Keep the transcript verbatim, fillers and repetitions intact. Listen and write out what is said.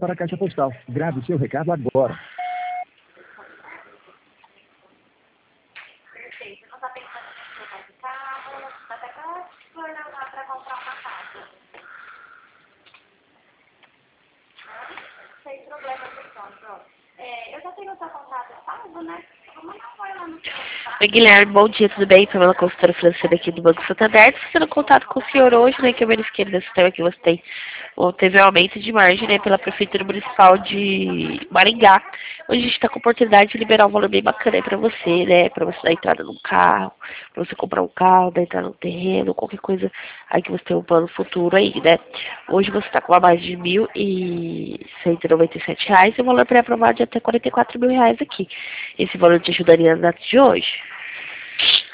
para a caixa postal. Grave o seu recado agora. Perfeito. Não está pensando em trocar de carro? Está até para programar para comprar uma casa. Sem problema, pessoal. Pronto. É, eu já tenho o seu contato salvo, né? Eu vou mandar um oi lá no seu contato. Oi, Guilherme, bom dia, tudo bem? Pamela, consultora financeira aqui do Banco Santander. Estou tendo contato com o senhor hoje, né, que eu verifiquei no sistema que você tem, ou teve um aumento de margem, né, pela Prefeitura Municipal de Maringá. Hoje a gente está com a oportunidade de liberar um valor bem bacana aí para você, né, para você dar entrada num carro, para você comprar um carro, dar entrada num terreno, qualquer coisa aí que você tenha um plano futuro aí, né. Hoje você está com uma margem de mil e cento e noventa e sete reais e o valor pré-aprovado de até quarenta e quatro mil reais aqui. Esse valor te ajudaria na data de hoje?